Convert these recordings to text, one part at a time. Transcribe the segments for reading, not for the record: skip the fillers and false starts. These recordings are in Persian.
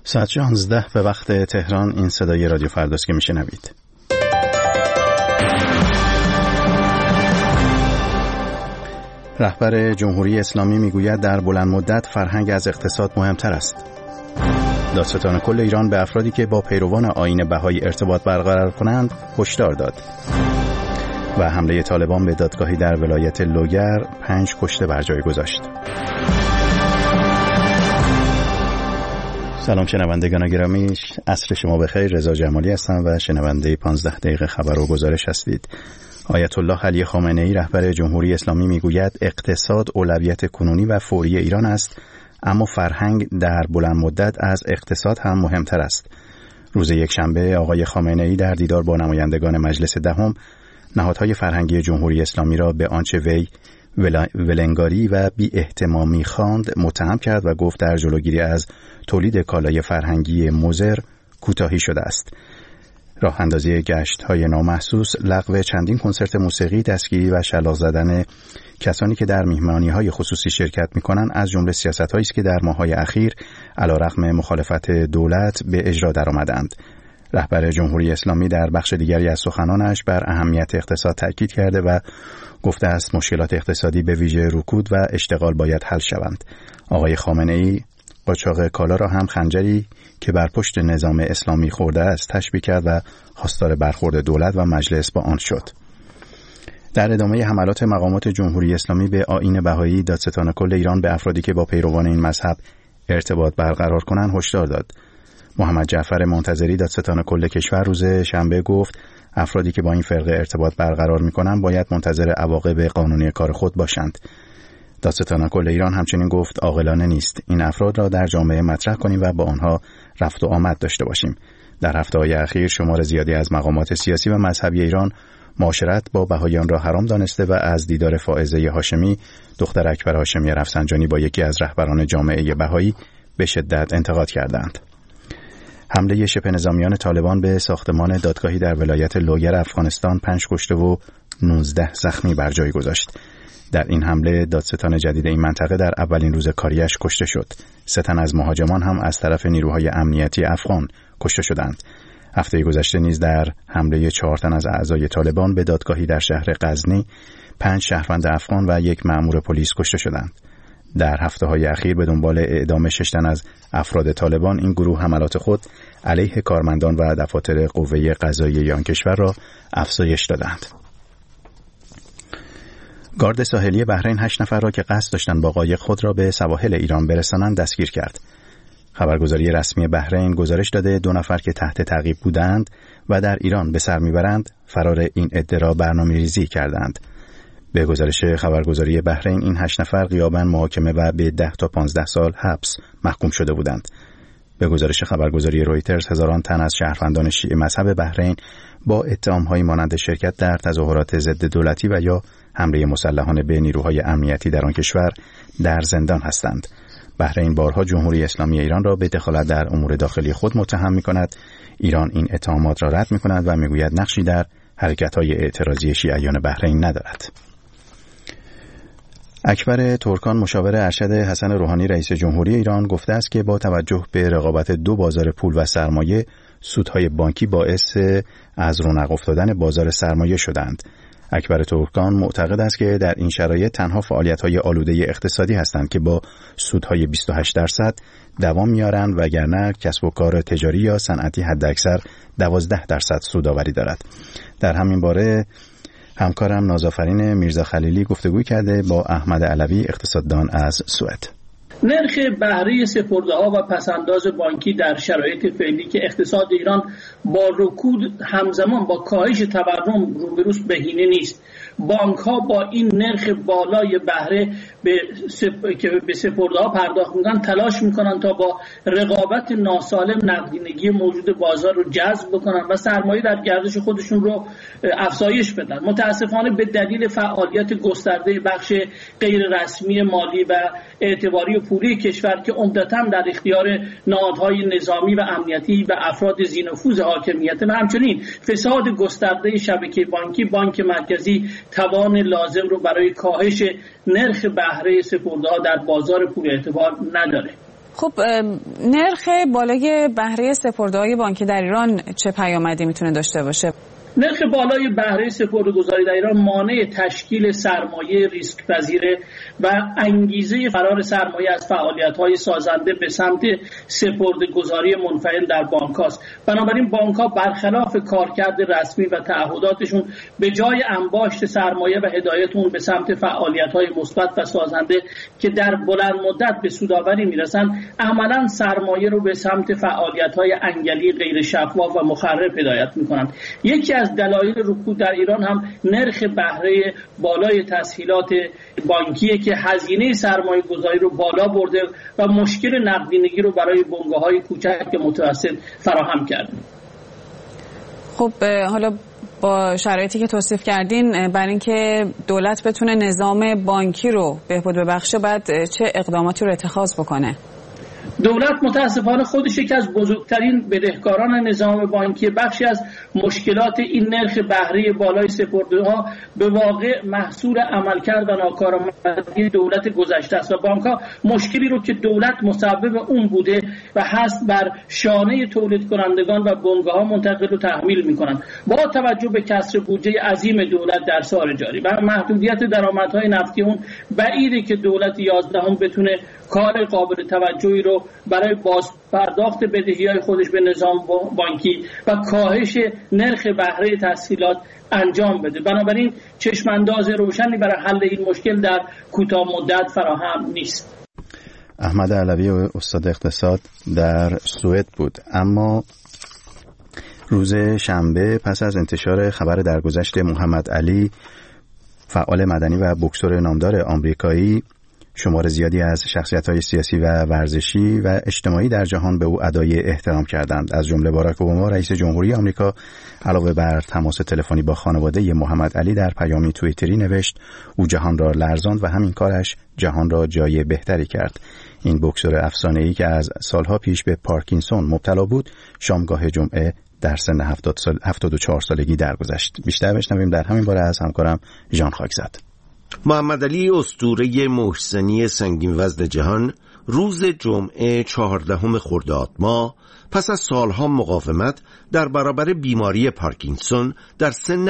ساعت 11 به وقت تهران. این صدای رادیو فرداست که میشنوید. رهبر جمهوری اسلامی میگوید در بلند مدت فرهنگ از اقتصاد مهمتر است. دادستان کل ایران به افرادی که با پیروان آیین بهایی ارتباط برقرار کنند هشدار داد. و حمله طالبان به دادگاهی در ولایت لوگر 5 کشته بر جای گذاشت. سلام شنوندگان گرامی، عصر شما بخیر. رضا جمالی هستم و شنونده 15 دقیقه خبر و گزارش هستید. آیت الله علی خامنه ای رهبر جمهوری اسلامی میگوید اقتصاد اولویت کنونی و فوری ایران است، اما فرهنگ در بلند مدت از اقتصاد هم مهمتر است. روز یکشنبه آقای خامنه ای در دیدار با نمایندگان مجلس دهم نهادهای فرهنگی جمهوری اسلامی را به آنچه وی ولنگاری و بی اهتمامی خواند متهم کرد و گفت در جلوگیری از تولید کالای فرهنگی مضر کوتاهی شده است. راه اندازی گشت‌های نامحسوس، لغو چندین کنسرت موسیقی، دستگیری و شلاق زدن کسانی که در میهمانی‌های خصوصی شرکت می‌کنند از جمله سیاست‌هایی است که در ماه‌های اخیر علیرغم مخالفت دولت به اجرا درآمدند. رهبر جمهوری اسلامی در بخش دیگری از سخنانش بر اهمیت اقتصاد تاکید کرده و گفته است مشکلات اقتصادی به ویژه رکود و اشتغال باید حل شوند. آقای خامنه‌ای قاچاق کالا را هم خنجری که بر پشت نظام اسلامی خورده است تشبیه کرد و خواستار برخورد دولت و مجلس با آن شد. در ادامه حملات مقامات جمهوری اسلامی به آیین بهایی، دادستان کل ایران به افرادی که با پیروان این مذهب ارتباط برقرار کنند هشدار داد. محمد جعفر منتظری دادستان کل کشور روز شنبه گفت افرادی که با این فرقه ارتباط برقرار می‌کنند باید منتظر عواقب قانونی کار خود باشند. دادستان کل ایران همچنین گفت عاقلانه نیست این افراد را در جامعه مطرح کنیم و با آنها رفت و آمد داشته باشیم. در هفته‌های اخیر شمار زیادی از مقامات سیاسی و مذهبی ایران معاشرت با بهاییان را حرام دانسته و از دیدار فائزه هاشمی دختر اکبر هاشمی رفسنجانی با یکی از رهبران جامعه بهایی به شدت انتقاد کردند. حمله شبه نظامیان طالبان به ساختمان دادگاهی در ولایت لوگر افغانستان 5 کشته و 19 زخمی بر جای گذاشت. در این حمله دادستان جدید این منطقه در اولین روز کاریش کشته شد. 3 تن از مهاجمان هم از طرف نیروهای امنیتی افغان کشته شدند. هفته گذشته نیز در حمله 4 تن از اعضای طالبان به دادگاهی در شهر غزنی 5 شهروند افغان و 1 مأمور پلیس کشته شدند. در هفته‌های اخیر به دنبال اعدام 6 تن از افراد طالبان این گروه حملات خود علیه کارمندان و دفاتر قوه قضاییه آن کشور را افزایش دادند. گارد ساحلی بحرین 8 نفر را که قصد داشتند با قایق خود را به سواحل ایران برسانند دستگیر کرد. خبرگزاری رسمی بحرین گزارش داده 2 نفر که تحت تعقیب بودند و در ایران به سر میبرند فرار این عده را برنامه‌ریزی کردند. به گزارش خبرگزاری بحرین این 8 نفر غیاباً محاکمه و به 10 تا 15 سال حبس محکوم شده بودند. به گزارش خبرگزاری رویترز هزاران تن از شهروندان شیعه مذهب بحرین با اتهام‌هایی مانند شرکت در تظاهرات ضد دولتی و یا حمله مسلحانه به نیروهای امنیتی در آن کشور در زندان هستند. بحرین بارها جمهوری اسلامی ایران را به دخالت در امور داخلی خود متهم می‌کند. ایران این اتهامات را رد می‌کند و می‌گوید نقشی در حرکت‌های اعتراضی شیعیان بحرین ندارد. اکبر ترکان مشاور ارشد حسن روحانی رئیس جمهوری ایران گفته است که با توجه به رقابت 2 بازار پول و سرمایه، سودهای بانکی باعث از رونق افتادن بازار سرمایه شدند. اکبر ترکان معتقد است که در این شرایط تنها فعالیت‌های آلوده اقتصادی هستند که با سودهای 28% دوام می‌آورند، وگرنه کسب و کار تجاری یا صنعتی حداکثر 12% سودآوری دارد. در همین باره همکارم نازآفرین میرزا خلیلی گفتگو کرده با احمد علوی اقتصاددان از سوئد. نرخ بهره سپرده‌ها و پسنداز بانکی در شرایط فعلی که اقتصاد ایران با رکود همزمان با کاهش تورم روبروست بهینه نیست. بانک‌ها با این نرخ بالای بهره که به سپرده‌ها پرداخت می‌کنن تلاش می‌کنن تا با رقابت ناسالم نقدینگی موجود بازار رو جذب بکنن و سرمایه در گردش خودشون رو افزایش بدن. متاسفانه به دلیل فعالیت گسترده بخش غیر رسمی مالی و اعتباری و پولی کشور که عمدتاً در اختیار نهادهای نظامی و امنیتی و افراد ذی‌نفوذ حاکمیت و همچنین فساد گسترده شبکه بانکی، بانک مرکزی توان لازم رو برای کاهش نرخ بهره سپرده‌ها در بازار پول اعتبار نداره. خب نرخ بالای بهره سپرده‌های بانکی در ایران چه پیامدی میتونه داشته باشه؟ نرخ بالای بهره سپرده‌گذاری در ایران مانع تشکیل سرمایه ریسک پذیره و انگیزه فرار سرمایه از فعالیت‌های سازنده به سمت سپرده‌گذاری منفعل در بانک‌هاست. بنابراین بانک‌ها برخلاف کارکرد رسمی و تعهداتشون به جای انباشت سرمایه و هدایت اون به سمت فعالیت‌های مثبت و سازنده که در بلند مدت به سودآوری میرسن، عملاً سرمایه رو به سمت فعالیت‌های انگلی غیر شفاف و مخرب هدایت می‌کنند. یکی از دلایل رکود در ایران هم نرخ بهره بالای تسهیلات بانکیه که هزینه سرمایه گذاری رو بالا برده و مشکل نقدینگی رو برای بنگاه‌های کوچک متوسط فراهم کرده. خب حالا با شرایطی که توصیف کردین، برای اینکه دولت بتونه نظام بانکی رو بهبود ببخشه باید چه اقداماتی رو اتخاذ بکنه؟ دولت متاسفانه خودش یکی از بزرگترین بدهکاران نظام بانکی. بخشی از مشکلات این نرخ بهره بالای سپرده‌ها به واقع محصول عملکرد و ناکارآمدی دولت گذشته است و بانک‌ها مشکلی رو که دولت مسبب اون بوده و هست بر شانه تولید کنندگان و بنگاه‌ها منتقل و تحمیل می‌کنند. با توجه به کسر بودجه عظیم دولت در سال جاری و محدودیت درآمدهای نفتی اون، بعیده که دولت 11 بتونه کار قابل توجهی رو برای بازپرداخت بدهی‌های خودش به نظام بانکی و کاهش نرخ بهره تسهیلات انجام بده. بنابراین چشمانداز روشنی برای حل این مشکل در کوتاه مدت فراهم نیست. احمد علوی استاد اقتصاد در سوئد بود. اما روز شنبه پس از انتشار خبر درگذشت محمد علی، فعال مدنی و بوکسور نامدار آمریکایی، شمار زیادی از شخصیت‌های سیاسی و ورزشی و اجتماعی در جهان به او ادای احترام کردند. از جمله باراک اوباما رئیس جمهوری آمریکا علاوه بر تماس تلفنی با خانواده محمد علی در پیامی توییتری نوشت او جهان را لرزاند و همین کارش جهان را جای بهتری کرد. این بوکسور افسانه‌ای که از سالها پیش به پارکینسون مبتلا بود، شامگاه جمعه در سن 74 سالگی درگذشت. بیشتر بشنویم در همین باره از همکارم ژان خاکزاد. محمد علی اسطوره محسنی سنگین وزن جهان روز جمعه 14 خرداد ماه پس از سالها مقاومت در برابر بیماری پارکینسون در سن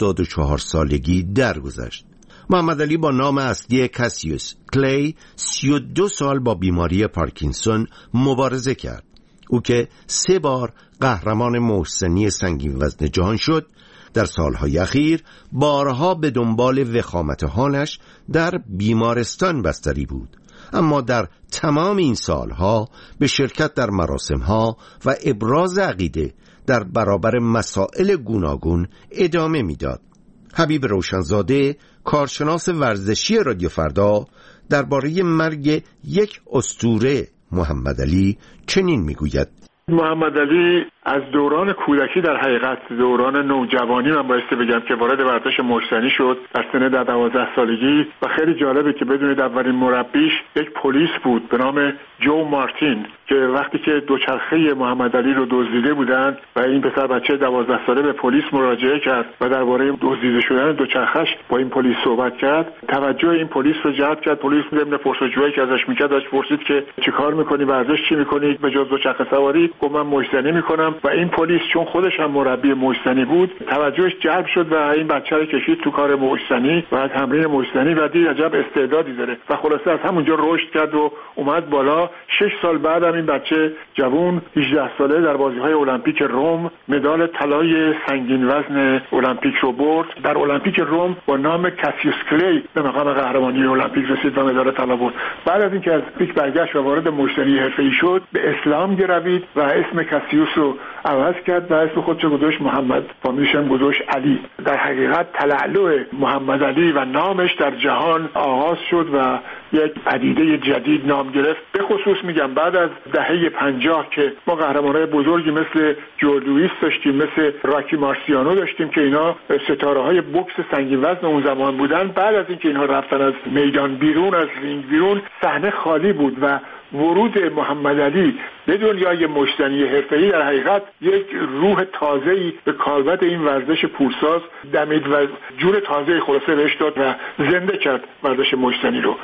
74 سالگی درگذشت. محمد علی با نام اصلی کاسیوس کلی 32 سال با بیماری پارکینسون مبارزه کرد. او که 3 بار قهرمان محسنی سنگین وزن جهان شد، در سالهای اخیر بارها به دنبال وخامت حالش در بیمارستان بستری بود، اما در تمام این سالها به شرکت در مراسمها و ابراز عقیده در برابر مسائل گوناگون ادامه میداد. حبیب روشنزاده، کارشناس ورزشی رادیو فردا، درباره مرگ یک اسطوره محمد علی چنین میگوید: محمد علی از دوران کودکی، در حقیقت دوران نوجوانی من بایستی بگم که وارد ورزش محسنی شد در سن 12 سالگی و خیلی جالبه که بدونید اولین مربیش یک پلیس بود به نام جو مارتین که وقتی که دوچرخه محمد علی رو دزدیده بودن و این پسر بچه 12 ساله به پلیس مراجعه کرد و درباره دزدیده شدن دوچرخش با این پلیس صحبت کرد، توجه این پلیس رو جلب کرد. پلیس ضمن پرسجویی که ازش میکرد ازش پرسید که چیکار میکنی، ورزش چی میکنی به جز دوچرخه سواری؟ گفت من محسنی میکنم. و این پلیس چون خودش هم مربی محسنی بود توجهش جلب شد و این بچه رو کشید تو کار محسنی و تمرین محسنی و دید عجب استعدادی داره و خلاصه از همونجا رشد کرد و اومد بالا. 6 سال بعد هم این بچه جوون 18 ساله در بازی‌های المپیک روم مدال طلای سنگین وزن المپیک رو برد. در المپیک روم با نام کاسیوس کلی به مقام قهرمانی المپیک رسید و مدال طلا برد. بعد از اینکه از پیک برگشت و وارد محسنی حرفه‌ای شد، به اسلام گروید و اسم کاسیوس رو عوض کرد و اسم خودش گذاشت محمد، فامیلش هم گذاشت علی. در حقیقت تلألؤ محمد علی و نامش در جهان آغاز شد و یک پدیده جدید نام گرفت. به خصوص میگم بعد از دهه 50 که ما قهرمانای بزرگی مثل جو لوئیس داشتیم، مثل راکی مارسیانو داشتیم که اینا ستاره‌های بوکس سنگین وزن اون زمان بودن، بعد از اینکه اینها رفتن از میدان بیرون، از رینگ بیرون، صحنه خالی بود و ورود محمد علی به دنیای مشتنی حرفه‌ای در حقیقت یک روح تازه‌ای به کالبد این ورزش پورساز دمید و جور تازه‌ای خلاصه بهش داد و زنده کرد ورزش مشتنی رو.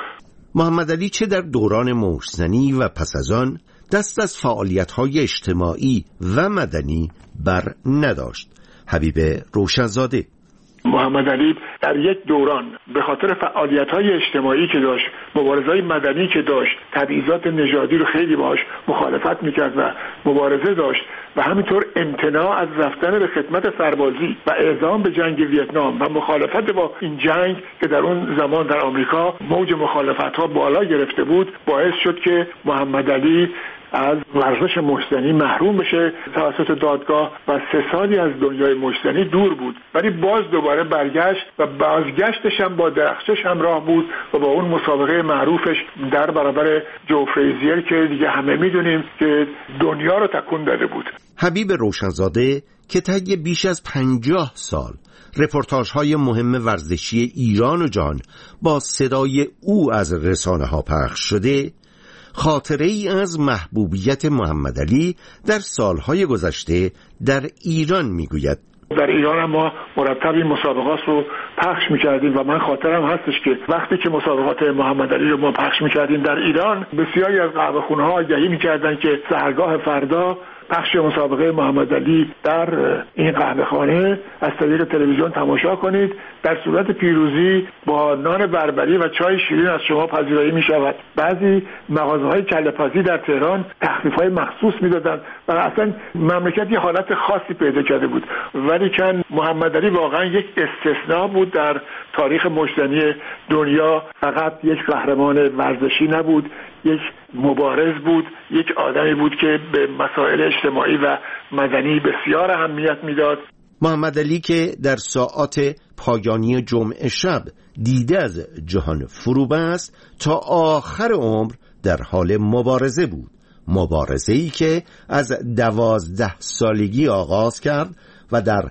محمد علی چه در دوران موش‌زنی و پس از آن دست از فعالیت‌های اجتماعی و مدنی بر نداشت. حبیب روشنزاده: محمد علی در یک دوران به خاطر فعالیت‌های اجتماعی که داشت، مبارزه‌های مدنی که داشت، تبعیضات نژادی رو خیلی باهاش مخالفت می‌کرد و مبارزه داشت و همینطور امتناع از رفتن به خدمت سربازی و اعزام به جنگ ویتنام و مخالفت با این جنگ که در اون زمان در آمریکا موج مخالفت‌ها بالا گرفته بود، باعث شد که محمد علی از ورزش مشتنی محروم بشه توسط دادگاه و 3 سالی از دنیای مشتنی دور بود، ولی باز دوباره برگشت و بازگشتش هم با درخشش همراه بود و با اون مسابقه معروفش در برابر جو فریزیر که دیگه همه میدونیم که دنیا رو تکون داده بود. حبیب روشنزاده که طی بیش از 50 سال رپورتاژهای مهم ورزشی ایران و جهان با صدای او از رسانه‌ها پخش شده، خاطره ای از محبوبیت محمد علی در سالهای گذشته در ایران میگوید: در ایران هم ما مرتب این مسابقات رو پخش میکردیم و من خاطرم هستش که وقتی که مسابقات محمد علی رو ما پخش میکردیم در ایران، بسیاری از قهوه‌خونه‌ها آگهی میکردن که سحرگاه فردا پخش مسابقه محمد علی در این قهوه‌خانه از طریق تلویزیون تماشا کنید، در صورت پیروزی با نان بربری و چای شیرین از شما پذیرایی می شود. بعضی مغازه‌های کله‌پزی در تهران تخفیف‌های مخصوص می‌دادند و اصلا مملکت یه حالت خاصی پیدا کرده بود. ولی که محمد علی واقعا یک استثناء بود در تاریخ مشتنی دنیا. فقط یک قهرمان ورزشی نبود، یک مبارز بود، یک آدمی بود که به مسائل اجتماعی و مدنی بسیار اهمیت میداد. محمد علی که در ساعات پایانی جمعه شب دیده از جهان فرو بست، تا آخر عمر در حال مبارزه بود. مبارزه‌ای که از 12 سالگی آغاز کرد و در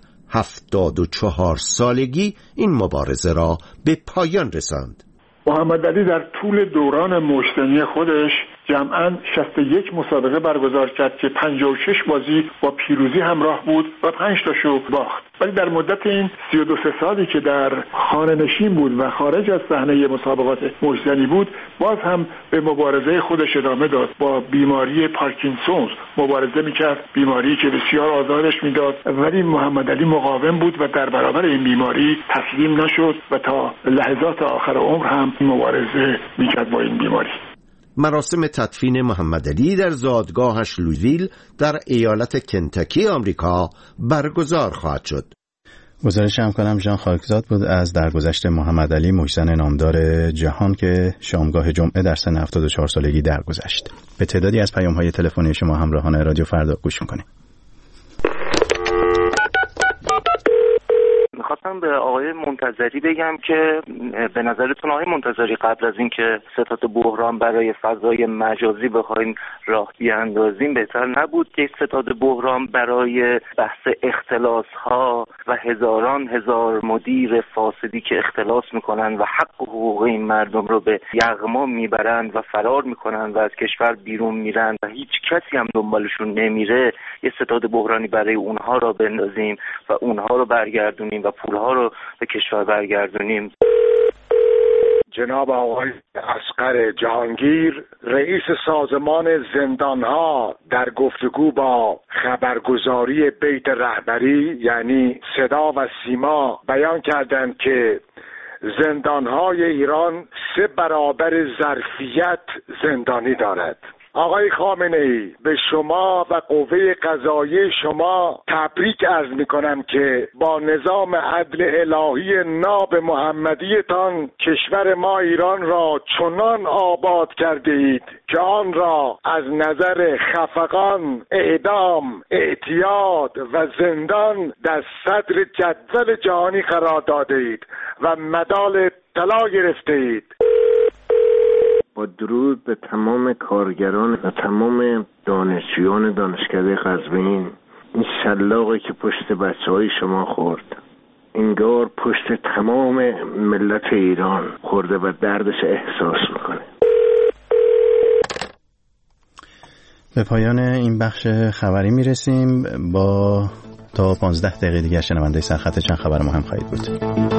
74 سالگی این مبارزه را به پایان رساند. محمد علی در طول دوران مشتنی خودش جمعاً 61 مسابقه برگزار کرد که 56 بازی با پیروزی همراه بود و 5 تاشو باخت. ولی در مدت این 32 سالی که در خانه نشین بود و خارج از صحنه مسابقات مشتنی بود، باز هم به مبارزه خودش ادامه داد. با بیماری پارکینسونز مبارزه میکرد، بیماری که بسیار آزارش میداد، ولی محمد علی مقاوم بود و در برابر این بیماری تسلیم نشد و تا لحظات آخر عمر هم مبارزه میکرد با این بیماری. مراسم تدفین محمد علی در زادگاهش لویویل در ایالت کنتاکی آمریکا برگزار خواهد شد. گزارش هم کنم ژان خاکزاد بود از درگذشت محمد علی، مشتن نامدار جهان که شامگاه جمعه در سن 74 سالگی درگذشت. به تعدادی از پیام‌های تلفنی شما همراهان رادیو فردا گوش می‌کنیم. میخواستم به آقای منتظری بگم که به نظرتون آقای منتظری قبل از اینکه ستاد بحران برای فضای مجازی بخواین راه بیاندازیم، بهتر نبود که ستاد بحران برای بحث اختلاس ها و هزاران هزار مدیر فاسدی که اختلاس میکنن و حق و حقوق این مردم رو به یغما میبرن و فرار میکنن و از کشور بیرون میرن و هیچ کسی هم دنبالشون نمیره، یه ستاد بحرانی برای اونها را بندازیم و اونها رو برگردونیم و پولها رو به کشور برگردونیم. جناب آقای اصغر جهانگیر، رئیس سازمان زندانها، در گفتگو با خبرگزاری بیت رهبری یعنی صدا و سیما بیان کردند که زندانهای ایران 3 برابر ظرفیت زندانی دارد. آقای خامنه‌ای، به شما و قوه قضاییه شما تبریک عرض می‌کنم که با نظام عدل الهی ناب محمدیتان کشور ما ایران را چنان آباد کرده اید که آن را از نظر خفقان، اعدام، اعتیاد و زندان در صدر جدول جهانی قرار داده اید و مدال طلا گرفته اید. با درود به تمام کارگران و تمام دانشجویان دانشکده قزوین، این شلاقی که پشت بچه‌های شما خورد انگار پشت تمام ملت ایران خورده و دردش احساس میکنه. به پایان این بخش خبری میرسیم. با تا 15 دقیقه دیگه شنونده سرخط چند خبر مهم خواهید بود.